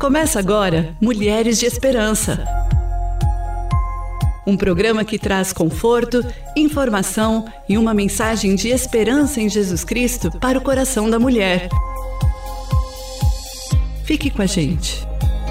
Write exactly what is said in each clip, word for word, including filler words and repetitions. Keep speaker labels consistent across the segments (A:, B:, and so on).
A: Começa agora Mulheres de Esperança. Um programa que traz conforto, informação e uma mensagem de esperança em Jesus Cristo para o coração da mulher. Fique com a gente.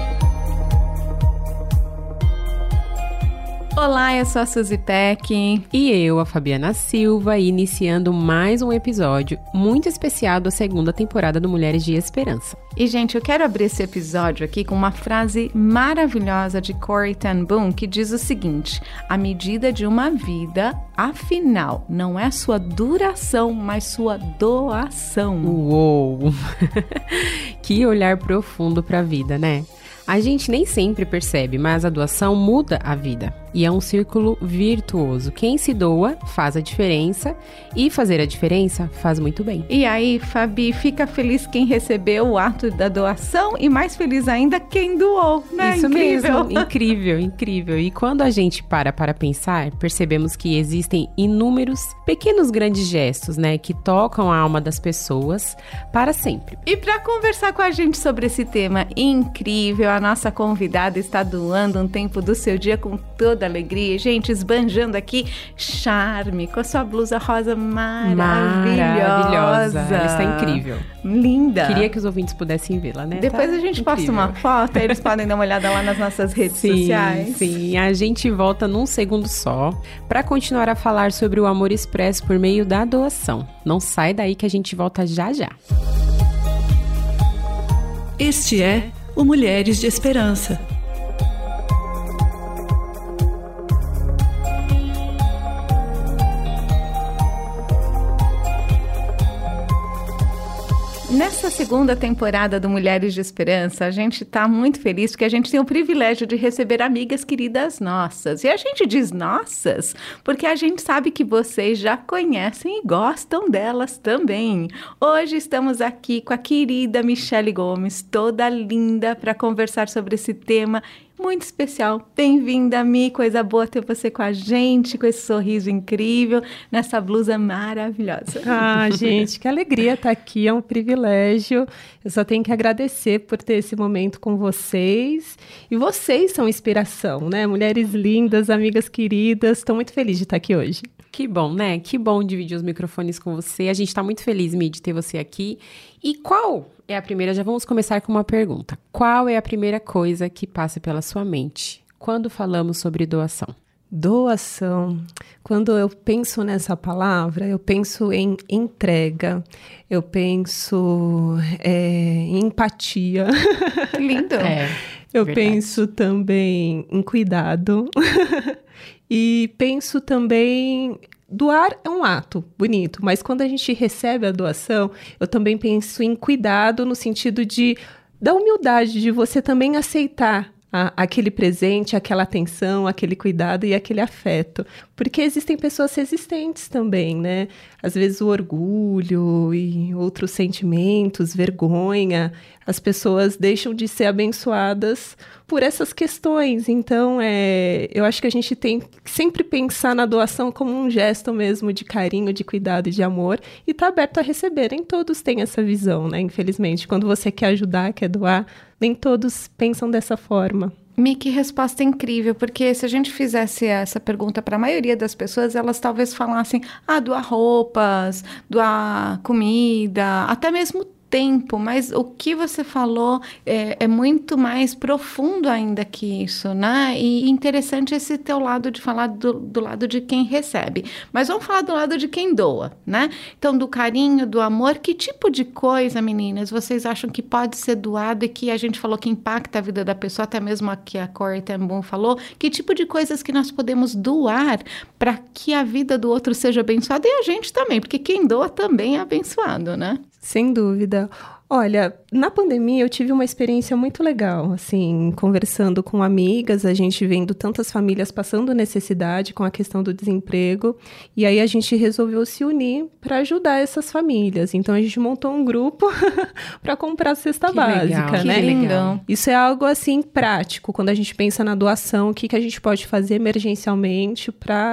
B: Olá, eu sou a Suzy Peck.
C: E eu, a Fabiana Silva, iniciando mais um episódio muito especial da segunda temporada do Mulheres de Esperança.
B: E, gente, eu quero abrir esse episódio aqui com uma frase maravilhosa de Corrie ten Boom, que diz o seguinte: a medida de uma vida, afinal, não é sua duração, mas sua doação.
C: Uou! Que olhar profundo para a vida, né? A gente nem sempre percebe, mas a doação muda a vida. E é um círculo virtuoso. Quem se doa faz a diferença e fazer a diferença faz muito bem.
B: E aí, Fabi, fica feliz quem recebeu o ato da doação e mais feliz ainda quem doou, né?
C: Isso
B: Incrível.
C: mesmo, incrível, incrível. E quando a gente para para pensar, percebemos que existem inúmeros pequenos grandes gestos, né, que tocam a alma das pessoas para sempre.
B: E para conversar com a gente sobre esse tema incrível, a nossa convidada está doando um tempo do seu dia com toda alegria, gente, esbanjando aqui charme, com a sua blusa rosa maravilhosa.
C: Maravilhosa, ela está incrível.
B: Linda.
C: Queria que os ouvintes pudessem vê-la, né?
B: Depois
C: tá
B: a gente
C: incrível.
B: Posta uma foto, aí eles podem dar uma olhada lá nas nossas redes
C: sim,
B: sociais.
C: Sim, a gente volta num segundo só para continuar a falar sobre o amor expresso por meio da doação. Não sai daí que a gente volta já já.
A: Este é o Mulheres de Esperança.
B: Nessa segunda temporada do Mulheres de Esperança, a gente está muito feliz porque a gente tem o privilégio de receber amigas queridas nossas. E a gente diz nossas porque a gente sabe que vocês já conhecem e gostam delas também. Hoje estamos aqui com a querida Michele Gomes, toda linda, para conversar sobre esse tema muito especial. Bem-vinda, Mi, coisa boa ter você com a gente, com esse sorriso incrível, nessa blusa maravilhosa.
D: Ah, gente, que alegria estar aqui, é um privilégio. Eu só tenho que agradecer por ter esse momento com vocês. E vocês são inspiração, né? Mulheres lindas, amigas queridas, estou muito feliz de estar aqui hoje.
C: Que bom, né? Que bom dividir os microfones com você. A gente está muito feliz, Mi, de ter você aqui. E qual é a primeira? Já vamos começar com uma pergunta. Qual é a primeira coisa que passa pela sua mente quando falamos sobre doação?
D: Doação. Quando eu penso nessa palavra, eu penso em entrega, eu penso é, em empatia.
B: Que lindo!
C: É,
D: eu
C: verdade.
D: penso também em cuidado e penso também... Doar é um ato bonito, mas quando a gente recebe a doação, eu também penso em cuidado no sentido de da humildade, de você também aceitar a, aquele presente, aquela atenção, aquele cuidado e aquele afeto. Porque existem pessoas resistentes também, né? Às vezes o orgulho e outros sentimentos, vergonha, as pessoas deixam de ser abençoadas por essas questões. Então, é, eu acho que a gente tem que sempre pensar na doação como um gesto mesmo de carinho, de cuidado e de amor, e estar tá aberto a receber. Nem todos têm essa visão, né? Infelizmente, quando você quer ajudar, quer doar, nem todos pensam dessa forma.
B: Mi, que resposta incrível, porque se a gente fizesse essa pergunta para a maioria das pessoas, elas talvez falassem, ah, doar roupas, doar comida, até mesmo tempo, mas o que você falou é, é muito mais profundo ainda que isso, né? E interessante esse teu lado de falar do, do lado de quem recebe. Mas vamos falar do lado de quem doa, né? Então, do carinho, do amor, que tipo de coisa, meninas, vocês acham que pode ser doado e que a gente falou que impacta a vida da pessoa, até mesmo a que a Corrie ten Boom falou, que tipo de coisas que nós podemos doar para que a vida do outro seja abençoada e a gente também, porque quem doa também é abençoado, né?
D: Sem dúvida. Olha, na pandemia eu tive uma experiência muito legal, assim, conversando com amigas, a gente vendo tantas famílias passando necessidade com a questão do desemprego, e aí a gente resolveu se unir para ajudar essas famílias. Então a gente montou um grupo para comprar cesta
C: que
D: básica,
C: legal,
D: né?
C: Que legal.
D: Isso é algo assim prático, quando a gente pensa na doação, o que, que a gente pode fazer emergencialmente para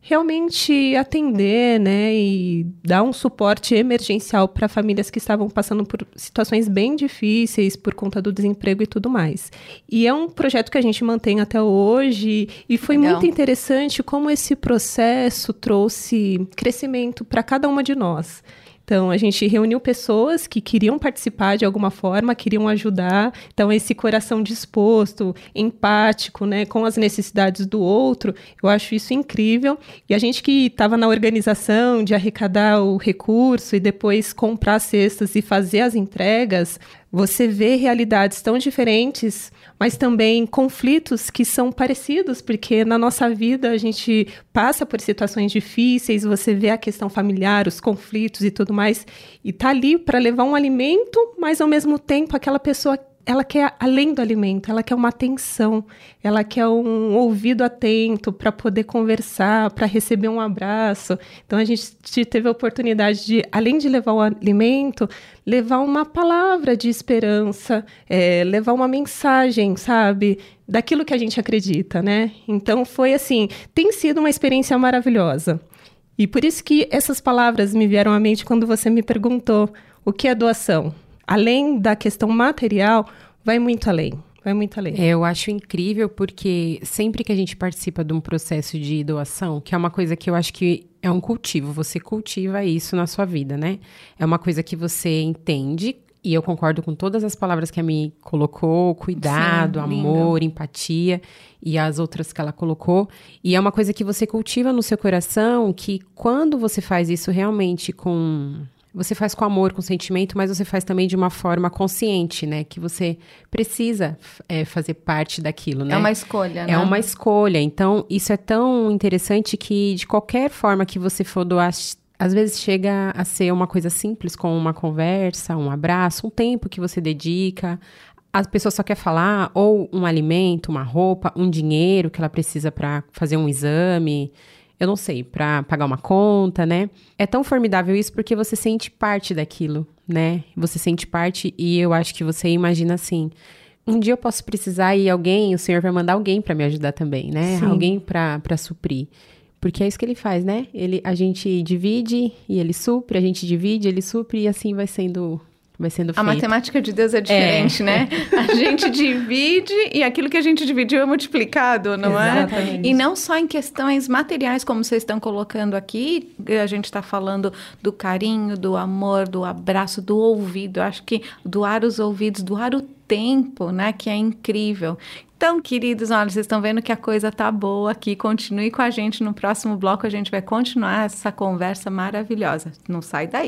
D: realmente atender, né, e dar um suporte emergencial para famílias que estavam passando por situações bem difíceis por conta do desemprego e tudo mais. E é um projeto que a gente mantém até hoje e foi
B: Legal.
D: Muito interessante como esse processo trouxe crescimento para cada uma de nós. Então, a gente reuniu pessoas que queriam participar de alguma forma, queriam ajudar. Então, esse coração disposto, empático, né, com as necessidades do outro, eu acho isso incrível. E a gente que estava na organização de arrecadar o recurso e depois comprar cestas e fazer as entregas, você vê realidades tão diferentes, mas também conflitos que são parecidos, porque na nossa vida a gente passa por situações difíceis, você vê a questão familiar, os conflitos e tudo mais, e tá ali para levar um alimento, mas ao mesmo tempo aquela pessoa, ela quer além do alimento, ela quer uma atenção, ela quer um ouvido atento para poder conversar, para receber um abraço. Então, a gente teve a oportunidade de, além de levar o alimento, levar uma palavra de esperança, é, levar uma mensagem, sabe, daquilo que a gente acredita, né? Então, foi assim, tem sido uma experiência maravilhosa. E por isso que essas palavras me vieram à mente quando você me perguntou o que é doação. Além da questão material, vai muito além, vai muito além.
C: É, eu acho incrível porque sempre que a gente participa de um processo de doação, que é uma coisa que eu acho que é um cultivo, você cultiva isso na sua vida, né? É uma coisa que você entende, e eu concordo com todas as palavras que a Mi colocou, cuidado, Sim, amor, lindo. Empatia, e as outras que ela colocou. E é uma coisa que você cultiva no seu coração, que quando você faz isso realmente com... Você faz com amor, com sentimento, mas você faz também de uma forma consciente, né? Que você precisa é, fazer parte daquilo, né?
B: É uma escolha, né?
C: É uma escolha. Então, isso é tão interessante que, de qualquer forma que você for doar, às vezes chega a ser uma coisa simples, como uma conversa, um abraço, um tempo que você dedica. A pessoa só quer falar, ou um alimento, uma roupa, um dinheiro que ela precisa para fazer um exame... Eu não sei, para pagar uma conta, né? É tão formidável isso porque você sente parte daquilo, né? Você sente parte e eu acho que você imagina assim, um dia eu posso precisar e alguém, o Senhor vai mandar alguém para me ajudar também, né? Sim. Alguém para para suprir. Porque é isso que ele faz, né? Ele, a gente divide e ele supre, a gente divide, ele supre e assim vai sendo... Vai sendo feito.
B: A matemática de Deus é diferente, é. né? A gente divide e aquilo que a gente dividiu é multiplicado, não
D: Exatamente.
B: é? E não só em questões materiais, como vocês estão colocando aqui, a gente está falando do carinho, do amor, do abraço, do ouvido. Eu acho que doar os ouvidos, doar o tempo, né? Que é incrível. Então, queridos, olha, vocês estão vendo que a coisa tá boa aqui. Continue com a gente no próximo bloco, a gente vai continuar essa conversa maravilhosa. Não sai daí.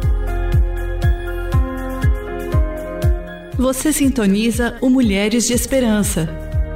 A: Você sintoniza o Mulheres de Esperança.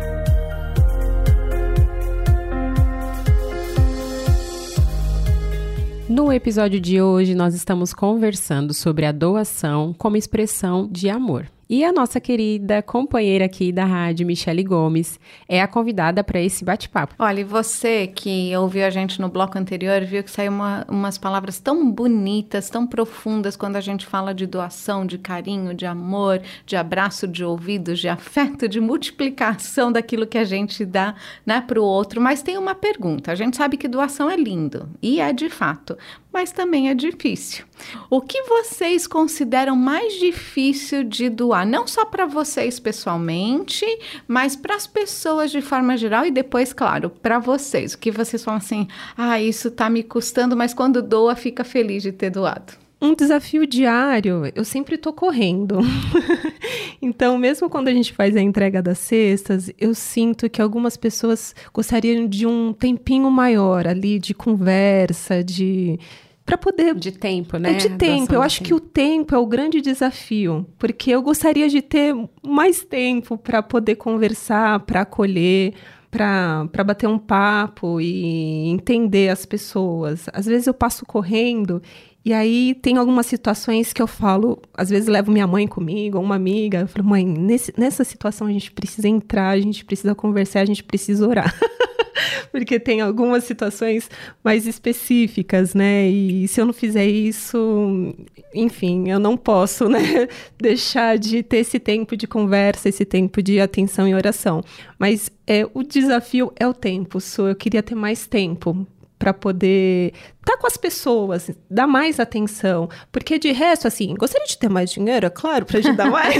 C: No episódio de hoje, nós estamos conversando sobre a doação como expressão de amor. E a nossa querida companheira aqui da rádio, Michele Gomes, é a convidada para esse bate-papo.
B: Olha, e você que ouviu a gente no bloco anterior, viu que saiu uma, umas palavras tão bonitas, tão profundas quando a gente fala de doação, de carinho, de amor, de abraço, de ouvidos, de afeto, de multiplicação daquilo que a gente dá, né, para o outro. Mas tem uma pergunta, a gente sabe que doação é lindo, e é de fato, mas também é difícil. O que vocês consideram mais difícil de doar? Não só para vocês pessoalmente, mas para as pessoas de forma geral e depois, claro, para vocês. O que vocês falam assim, ah, isso tá me custando, mas quando doa, fica feliz de ter doado.
D: Um desafio diário, eu sempre estou correndo. Então, mesmo quando a gente faz a entrega das cestas, eu sinto que algumas pessoas gostariam de um tempinho maior ali, de conversa, de... para poder...
C: De tempo, né?
D: É de tempo. Eu acho que o tempo é o grande desafio, porque eu gostaria de ter mais tempo para poder conversar, para acolher, para bater um papo e entender as pessoas. Às vezes eu passo correndo e aí tem algumas situações que eu falo, às vezes levo minha mãe comigo, ou uma amiga, eu falo, mãe, nesse, nessa situação a gente precisa entrar, a gente precisa conversar, a gente precisa orar. Porque tem algumas situações mais específicas, né? E se eu não fizer isso, enfim, eu não posso, né? Deixar de ter esse tempo de conversa, esse tempo de atenção e oração. Mas é, o desafio é o tempo, Su. Eu queria ter mais tempo para poder estar tá com as pessoas, dar mais atenção. Porque de resto, assim, gostaria de ter mais dinheiro, é claro, para ajudar mais.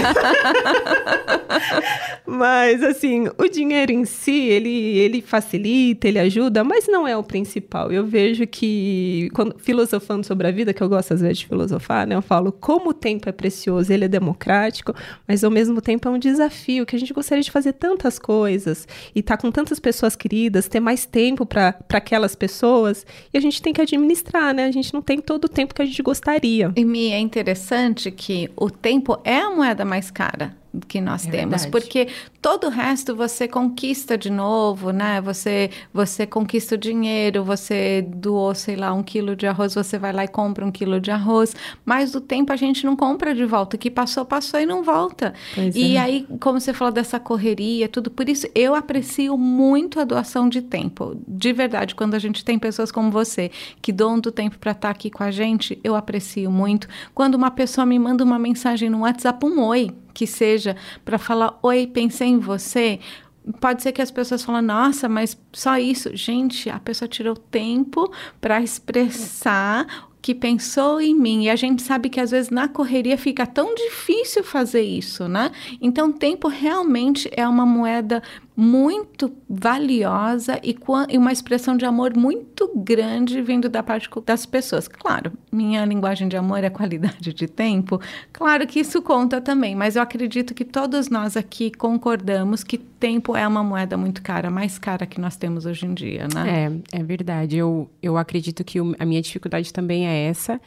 D: Mas, assim, o dinheiro em si, ele, ele facilita, ele ajuda, mas não é o principal. Eu vejo que, quando, filosofando sobre a vida, que eu gosto às vezes de filosofar, né? Eu falo como o tempo é precioso, ele é democrático, mas ao mesmo tempo é um desafio, que a gente gostaria de fazer tantas coisas e estar tá com tantas pessoas queridas, ter mais tempo para aquelas pessoas, e a gente tem que administrar, né? A gente não tem todo o tempo que a gente gostaria.
B: E Mi, é interessante que o tempo é a moeda mais cara que nós é temos, verdade. Porque todo o resto você conquista de novo, né? Você, você conquista o dinheiro, você doou, sei lá, um quilo de arroz, você vai lá e compra um quilo de arroz, mas o tempo a gente não compra de volta, o que passou, passou e não volta. Pois e é. Aí, como você falou dessa correria, tudo, por isso eu aprecio muito a doação de tempo, de verdade, quando a gente tem pessoas como você, que doam do tempo para estar aqui com a gente, eu aprecio muito. Quando uma pessoa me manda uma mensagem no WhatsApp, um oi, que seja para falar, oi, pensei em você, pode ser que as pessoas falem, nossa, mas só isso. Gente, a pessoa tirou tempo para expressar que pensou em mim, e a gente sabe que às vezes na correria fica tão difícil fazer isso, né? Então, tempo realmente é uma moeda muito valiosa e, e uma expressão de amor muito grande vindo da parte das pessoas. Claro, minha linguagem de amor é qualidade de tempo, claro que isso conta também, mas eu acredito que todos nós aqui concordamos que tempo é uma moeda muito cara, mais cara que nós temos hoje em dia, né?
C: É, é verdade. Eu, eu acredito que o, a minha dificuldade também é essa,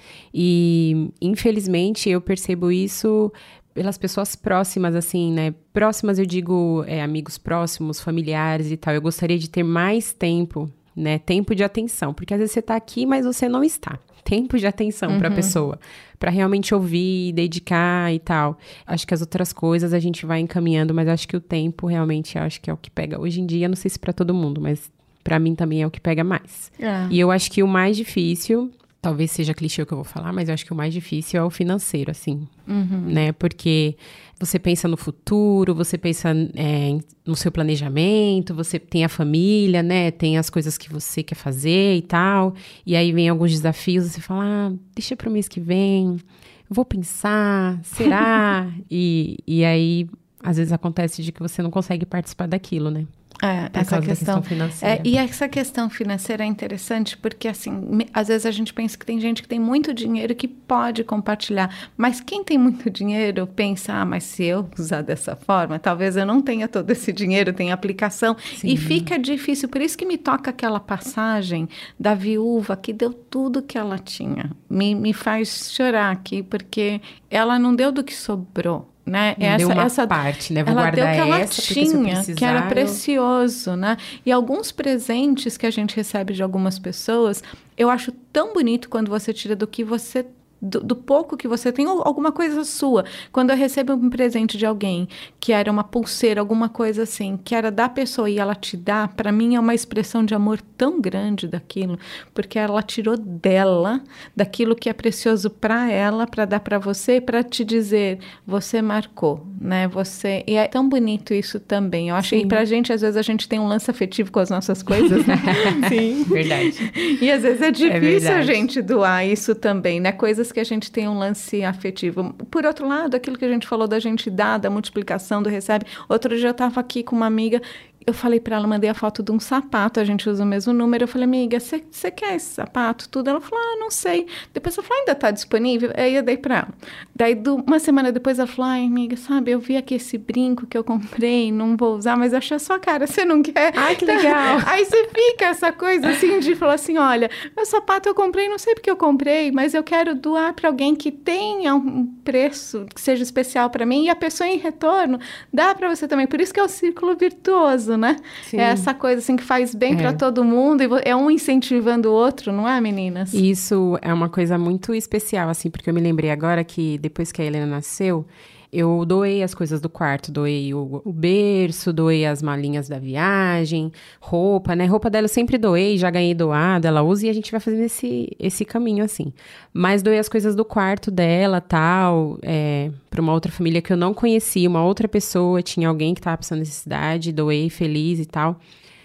C: e infelizmente eu percebo isso pelas pessoas próximas, assim, né? Próximas, eu digo, é, amigos próximos, familiares e tal. Eu gostaria de ter mais tempo, né? Tempo de atenção, porque às vezes você tá aqui, mas você não está. Tempo de atenção uhum. para a pessoa, para realmente ouvir, dedicar e tal. Acho que as outras coisas a gente vai encaminhando, mas acho que o tempo realmente, acho que é o que pega. Hoje em dia, não sei se para todo mundo, mas para mim também é o que pega mais. É. E eu acho que o mais difícil... Talvez seja clichê o que eu vou falar, mas eu acho que o mais difícil é o financeiro, assim, uhum. né? Porque você pensa no futuro, você pensa é, no seu planejamento, você tem a família, né? Tem as coisas que você quer fazer e tal. E aí vem alguns desafios, você fala, ah, deixa para o mês que vem, eu vou pensar, será? e, e aí, às vezes acontece de que você não consegue participar daquilo, né?
B: É, essa questão, questão financeira. É, e essa questão financeira é interessante porque, assim, me, às vezes a gente pensa que tem gente que tem muito dinheiro que pode compartilhar, mas quem tem muito dinheiro pensa, ah, mas se eu usar dessa forma, talvez eu não tenha todo esse dinheiro, tem aplicação, Sim. e fica difícil. Por isso que me toca aquela passagem da viúva que deu tudo que ela tinha. Me, me faz chorar aqui, porque ela não deu do que sobrou. Né?
C: Essa, deu uma essa, parte, né? Vou
B: ela
C: guardar
B: deu que ela
C: essa,
B: tinha, que era
C: eu...
B: precioso, né? E alguns presentes que a gente recebe de algumas pessoas, eu acho tão bonito quando você tira do que você... Do, do pouco que você tem, ou alguma coisa sua. Quando eu recebo um presente de alguém, que era uma pulseira, alguma coisa assim, que era da pessoa e ela te dá, para mim é uma expressão de amor tão grande daquilo, porque ela tirou dela, daquilo que é precioso para ela, para dar para você, para te dizer, você marcou, né? Você... E é tão bonito isso também. Eu acho Sim. que pra gente, às vezes, a gente tem um lance afetivo com as nossas coisas, né?
C: Sim, verdade.
B: E às vezes é difícil é a gente doar isso também, né? Coisas que a gente tem um lance afetivo. Por outro lado, aquilo que a gente falou da gente dar, da multiplicação, do recebe. Outro dia eu estava aqui com uma amiga, eu falei para ela, mandei a foto de um sapato, a gente usa o mesmo número, eu falei, amiga, você quer esse sapato? Tudo. Ela falou, ah, não sei. Depois eu falei, ainda está disponível? Aí eu dei para ela. Daí, do, uma semana depois, ela falou, ai, amiga, sabe, eu vi aqui esse brinco que eu comprei, não vou usar, mas achei a sua cara, você não quer?
C: Ai, que legal.
B: Aí você fica essa coisa assim, de falar assim, olha, meu sapato eu comprei, não sei porque eu comprei, mas eu quero doar para alguém que tenha um preço que seja especial para mim, e a pessoa em retorno dá para você também. Por isso que é o círculo virtuoso, né? Sim. É essa coisa assim que faz bem é. para todo mundo, e é um incentivando o outro, não é, meninas?
C: Isso é uma coisa muito especial, assim, porque eu me lembrei agora que depois que a Helena nasceu, eu doei as coisas do quarto, doei o, o berço, doei as malinhas da viagem, roupa, né? Roupa dela eu sempre doei, já ganhei doada, ela usa e a gente vai fazendo esse, esse caminho, assim. Mas doei as coisas do quarto dela, tal, é, para uma outra família que eu não conhecia, uma outra pessoa, tinha alguém que estava passando necessidade, doei feliz e tal.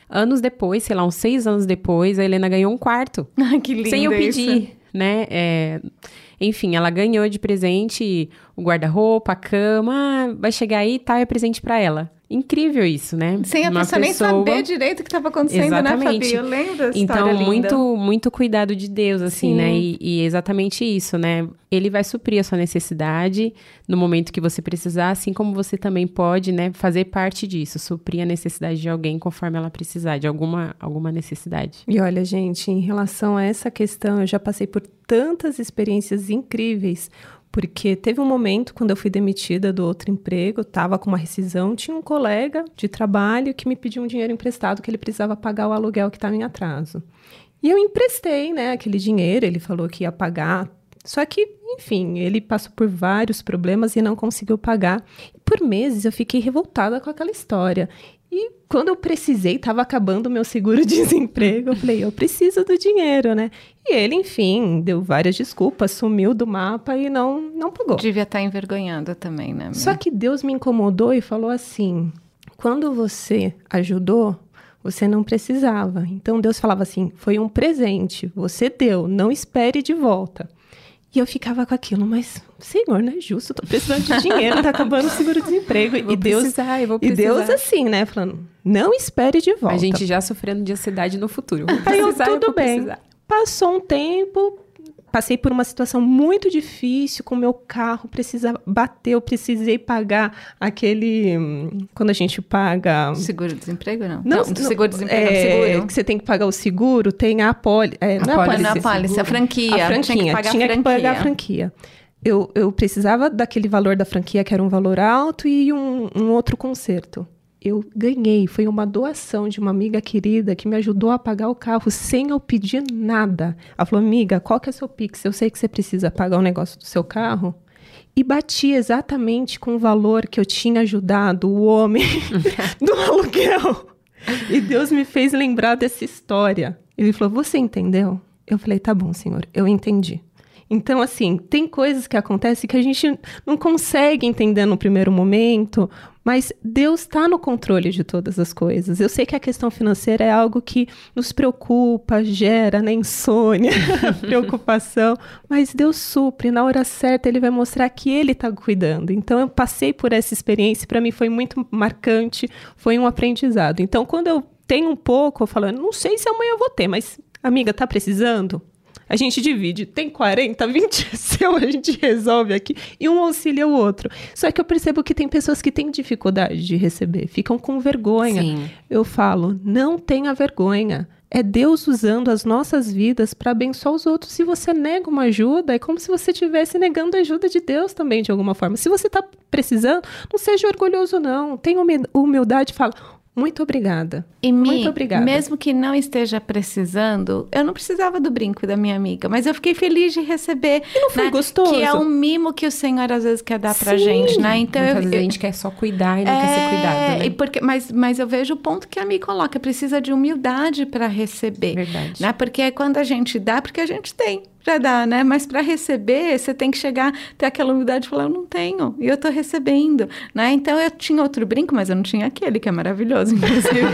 C: Anos depois, sei lá, uns seis anos depois, a Helena ganhou um quarto.
B: Ai, que lindo.
C: Sem eu pedir,
B: isso.
C: né? É, enfim, ela ganhou de presente o guarda-roupa, a cama. Ah, vai chegar aí, tá, é presente pra ela. Incrível isso, né?
B: Sem a
C: Uma
B: pessoa,
C: pessoa
B: nem saber direito o que estava acontecendo,
C: Exatamente.
B: né, Fabi? Eu lembro dessa
C: Então,
B: história linda.
C: muito, muito cuidado de Deus, assim,
B: Sim.
C: né? E, e exatamente isso, né? Ele vai suprir a sua necessidade no momento que você precisar, assim como você também pode, né, fazer parte disso, suprir a necessidade de alguém conforme ela precisar, de alguma, alguma necessidade.
D: E olha, gente, em relação a essa questão, eu já passei por tantas experiências incríveis, porque teve um momento, quando eu fui demitida do outro emprego, estava com uma rescisão, tinha um colega de trabalho que me pediu um dinheiro emprestado, que ele precisava pagar o aluguel que estava em atraso. E eu emprestei, né, aquele dinheiro, ele falou que ia pagar, só que, enfim, ele passou por vários problemas e não conseguiu pagar. Por meses eu fiquei revoltada com aquela história. E quando eu precisei, estava acabando o meu seguro-desemprego, eu falei, eu preciso do dinheiro, né? E ele, enfim, deu várias desculpas, sumiu do mapa e não, não pagou.
B: Devia estar envergonhada também, né?
D: Só que Deus me incomodou e falou assim, quando você ajudou, você não precisava. Então Deus falava assim, foi um presente, você deu, não espere de volta. E eu ficava com aquilo, mas, Senhor, não é justo, eu tô precisando de dinheiro, tá acabando o seguro-desemprego.
C: Eu vou
D: E Deus,
C: precisar, eu vou
D: e
C: precisar.
D: Deus assim, né, falando, não espere de volta.
C: A gente já sofrendo de ansiedade no futuro. Vou
D: Aí eu,
C: precisar,
D: tudo
C: vou
D: bem.
C: precisar.
D: Passou um tempo, passei por uma situação muito difícil com o meu carro, precisava bater, eu precisei pagar aquele... hum, Quando a gente paga...
B: Seguro-desemprego, não?
D: Não,
B: do seguro-desemprego,
D: é,
B: é, seguro.
D: Que você tem que pagar o seguro, tem a apólice... É, não é a
C: Apólice.
B: Não,
D: apólice,
B: a apólice, a franquia.
D: a franquinha,
B: Tinha que pagar
D: tinha
B: a
D: que
B: franquia.
D: pagar a franquia. Eu, eu precisava daquele valor da franquia, que era um valor alto, e um, um outro conserto. Eu ganhei, foi uma doação de uma amiga querida que me ajudou a pagar o carro sem eu pedir nada. Ela falou, amiga, qual que é o seu Pix? Eu sei que você precisa pagar o negócio do seu carro. E bati exatamente com o valor que eu tinha ajudado o homem do aluguel. E Deus me fez lembrar dessa história. Ele falou, você entendeu? Eu falei, tá bom, Senhor, eu entendi. Então, assim, tem coisas que acontecem que a gente não consegue entender no primeiro momento, mas Deus está no controle de todas as coisas. Eu sei que a questão financeira é algo que nos preocupa, gera, né, insônia, preocupação, mas Deus supre, na hora certa Ele vai mostrar que Ele está cuidando. Então, eu passei por essa experiência, para mim foi muito marcante, foi um aprendizado. Então, quando eu tenho um pouco, eu falo, não sei se amanhã eu vou ter, mas, amiga, tá precisando? A gente divide, tem quarenta, vinte seu, a gente resolve aqui, e um auxilia o outro. Só que eu percebo que tem pessoas que têm dificuldade de receber, ficam com vergonha.
C: Sim.
D: Eu falo, não tenha vergonha. É Deus usando as nossas vidas para abençoar os outros. Se você nega uma ajuda, é como se você estivesse negando a ajuda de Deus também, de alguma forma. Se você está precisando, não seja orgulhoso, não. Tenha humildade e fala... Muito obrigada.
B: E Mi,
D: Muito obrigada.
B: mesmo que não esteja precisando, eu não precisava do brinco da minha amiga, mas eu fiquei feliz de receber.
D: E não foi
B: né,
D: gostoso?
B: Que é um mimo que o Senhor às vezes quer dar pra
D: Sim.
B: gente, né? Então
C: Muitas
B: eu,
C: vezes
B: eu,
C: a gente quer só cuidar e não quer ser cuidado, né?
B: e porque, mas, mas eu vejo o ponto que a Mi coloca, precisa de humildade para receber.
C: Verdade.
B: Né? Porque é quando a gente dá, porque a gente tem para dar, né? Mas para receber, você tem que chegar, ter aquela humildade e falar, eu não tenho, e eu tô recebendo, né? Então eu tinha outro brinco, mas eu não tinha aquele, que é maravilhoso, inclusive.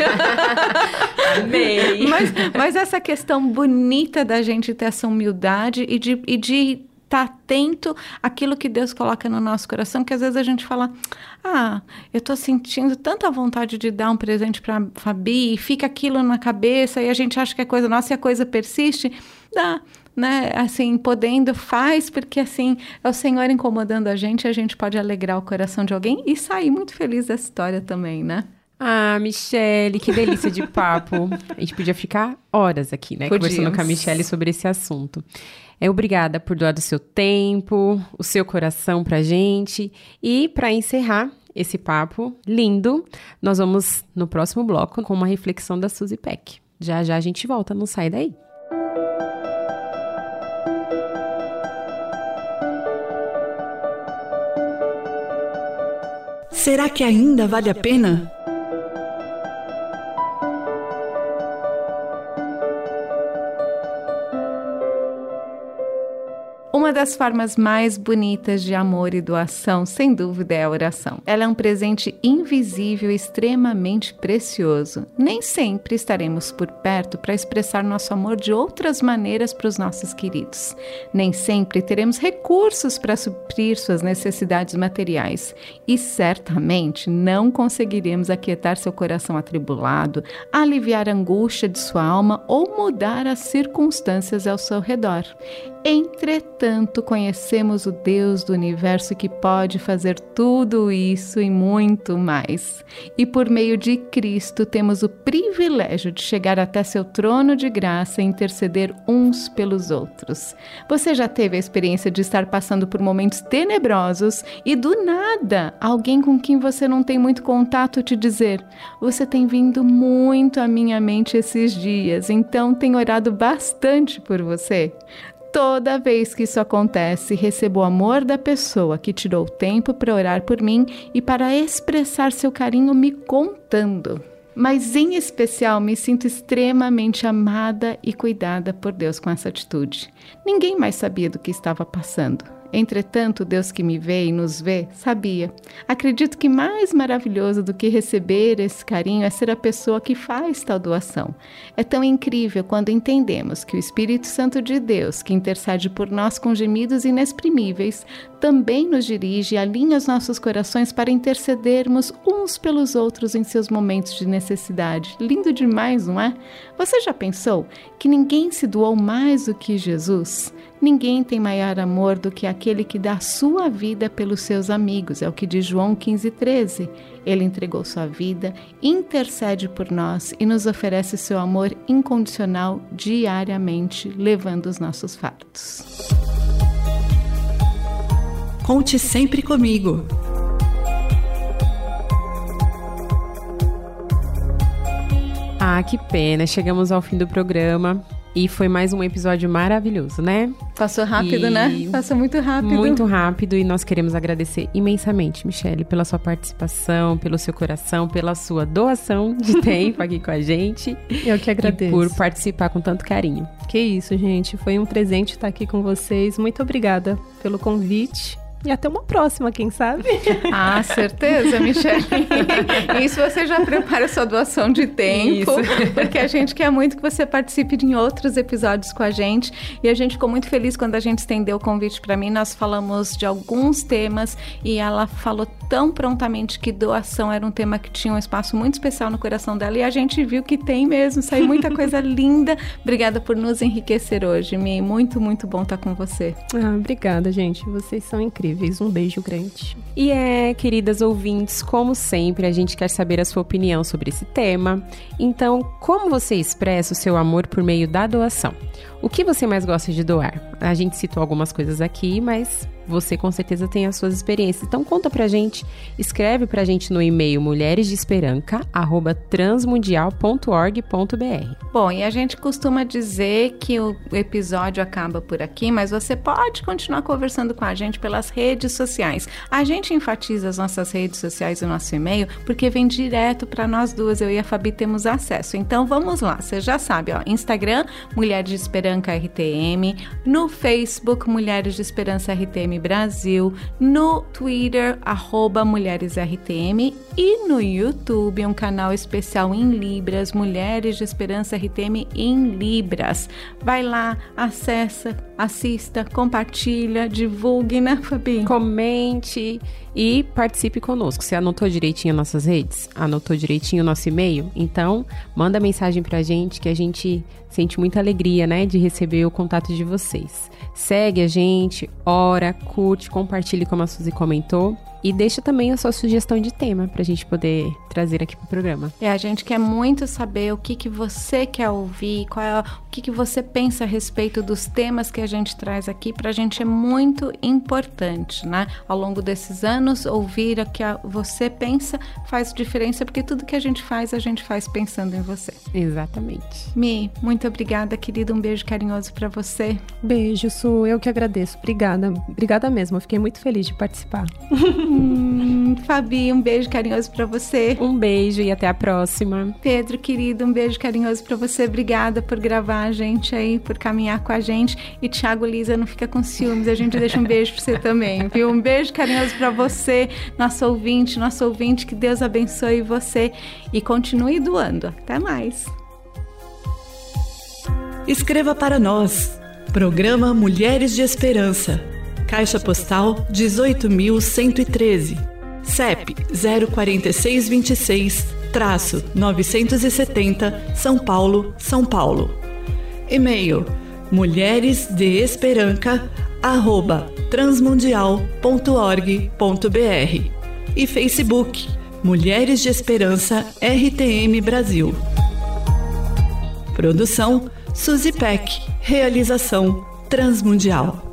C: Amei!
B: Mas, mas essa questão bonita da gente ter essa humildade e de... E de estar atento àquilo que Deus coloca no nosso coração, que às vezes a gente fala, ah, eu tô sentindo tanta vontade de dar um presente para Fabi, e fica aquilo na cabeça, e a gente acha que é coisa nossa e a coisa persiste, dá, né, assim, podendo, faz, porque assim, é o Senhor incomodando a gente, a gente pode alegrar o coração de alguém e sair muito feliz dessa história também, né?
C: Ah, Michele, que delícia de papo. A gente podia ficar horas aqui, né?
B: Podíamos.
C: Conversando com a Michele sobre esse assunto. É, obrigada por doar do seu tempo, o seu coração pra gente. E para encerrar esse papo lindo, nós vamos no próximo bloco com uma reflexão da Suzy Peck. Já já a gente volta, não sai daí.
A: Será que ainda vale a pena?
B: Uma das formas mais bonitas de amor e doação, sem dúvida, é a oração. Ela é um presente invisível e extremamente precioso. Nem sempre estaremos por perto para expressar nosso amor de outras maneiras para os nossos queridos. Nem sempre teremos recursos para suprir suas necessidades materiais. E certamente não conseguiremos aquietar seu coração atribulado, aliviar a angústia de sua alma ou mudar as circunstâncias ao seu redor. Entretanto, conhecemos o Deus do universo que pode fazer tudo isso e muito mais. E por meio de Cristo temos o privilégio de chegar até seu trono de graça e interceder uns pelos outros. Você já teve a experiência de estar passando por momentos tenebrosos e do nada alguém com quem você não tem muito contato te dizer: você tem vindo muito à minha mente esses dias, então tenho orado bastante por você? Toda vez que isso acontece, recebo o amor da pessoa que tirou tempo para orar por mim e para expressar seu carinho me contando. Mas, em especial, me sinto extremamente amada e cuidada por Deus com essa atitude. Ninguém mais sabia do que estava passando. Entretanto, Deus que me vê e nos vê, sabia. Acredito que mais maravilhoso do que receber esse carinho é ser a pessoa que faz tal doação. É tão incrível quando entendemos que o Espírito Santo de Deus, que intercede por nós com gemidos inexprimíveis, também nos dirige e alinha os nossos corações para intercedermos uns pelos outros em seus momentos de necessidade. Lindo demais, não é? Você já pensou que ninguém se doou mais do que Jesus? Ninguém tem maior amor do que aquele que dá sua vida pelos seus amigos, é o que diz João quinze, treze. Ele entregou sua vida, intercede por nós e nos oferece seu amor incondicional diariamente, levando os nossos fardos.
A: Conte sempre comigo.
C: Ah, que pena, chegamos ao fim do programa. E foi mais um episódio maravilhoso, né?
B: Passou rápido,
C: e...
B: né? Passou muito rápido.
C: Muito rápido, e nós queremos agradecer imensamente, Michele, pela sua participação, pelo seu coração, pela sua doação de tempo aqui com a gente.
D: Eu que agradeço.
C: E por participar com tanto carinho.
D: Que isso, gente. Foi um presente estar aqui com vocês. Muito obrigada pelo convite. E até uma próxima, quem sabe?
B: Ah, certeza, Michele. Isso você já prepara sua doação de tempo. Isso. Porque a gente quer muito que você participe em outros episódios com a gente. E a gente ficou muito feliz quando a gente estendeu o convite para mim. Nós falamos de alguns temas e ela falou tão prontamente que doação era um tema que tinha um espaço muito especial no coração dela. E a gente viu que tem mesmo. Saiu muita coisa linda. Obrigada por nos enriquecer hoje, Mi. Muito, muito bom estar com você.
D: Ah, obrigada, gente. Vocês são incríveis. Um beijo grande.
C: E é, queridas ouvintes, como sempre, a gente quer saber a sua opinião sobre esse tema. Então, como você expressa o seu amor por meio da doação? O que você mais gosta de doar? A gente citou algumas coisas aqui, mas você com certeza tem as suas experiências. Então conta pra gente, escreve pra gente no e-mail mulheresdeesperanca arroba transmundial ponto org ponto br.
B: Bom, e a gente costuma dizer que o episódio acaba por aqui, mas você pode continuar conversando com a gente pelas redes sociais. A gente enfatiza as nossas redes sociais e o nosso e-mail porque vem direto para nós duas, eu e a Fabi temos acesso. Então vamos lá, você já sabe, ó, Instagram, Mulheres de Esperança R T M, no Facebook, Mulheres de Esperança R T M Brasil, no Twitter, arroba Mulheres R T M, e no YouTube, um canal especial em Libras, Mulheres de Esperança R T M em Libras. Vai lá, acessa, assista, compartilha, divulgue, né, Fabi?
C: Comente e participe conosco. Você anotou direitinho nossas redes? Anotou direitinho o nosso e-mail? Então, manda mensagem pra gente, que a gente sente muita alegria, né, de receber o contato de vocês. Segue a gente, ora, curte, compartilhe como a Suzy comentou. E deixa também a sua sugestão de tema pra gente poder trazer aqui pro programa.
B: É, a gente quer muito saber o que, que você quer ouvir, qual é, o que, que você pensa a respeito dos temas que a gente traz aqui. Pra gente é muito importante, né? Ao longo desses anos, ouvir o que a, você pensa faz diferença, porque tudo que a gente faz, a gente faz pensando em você.
C: Exatamente.
B: Mi, muito obrigada, querida. Um beijo carinhoso pra você.
D: Beijo, Su. Eu que agradeço. Obrigada. Obrigada mesmo. Eu fiquei muito feliz de participar.
B: Hum, Fabi, um beijo carinhoso pra você.
C: Um beijo e até a próxima.
B: Pedro, querido, um beijo carinhoso pra você. Obrigada por gravar a gente aí, por caminhar com a gente. E Thiago, Lisa, não fica com ciúmes, a gente deixa um beijo pra você também, viu? Um beijo carinhoso pra você, nosso ouvinte, nosso ouvinte, que Deus abençoe você e continue doando. Até mais.
A: Escreva para nós. Programa Mulheres de Esperança. Caixa Postal dezoito mil cento e treze. C E P zero quatro seis dois seis, novecentos e setenta, São Paulo, São Paulo. E-mail mulheresdeesperanca arroba transmundial ponto org ponto br e Facebook Mulheres de Esperança R T M Brasil. Produção Suzy Peck. Realização Transmundial.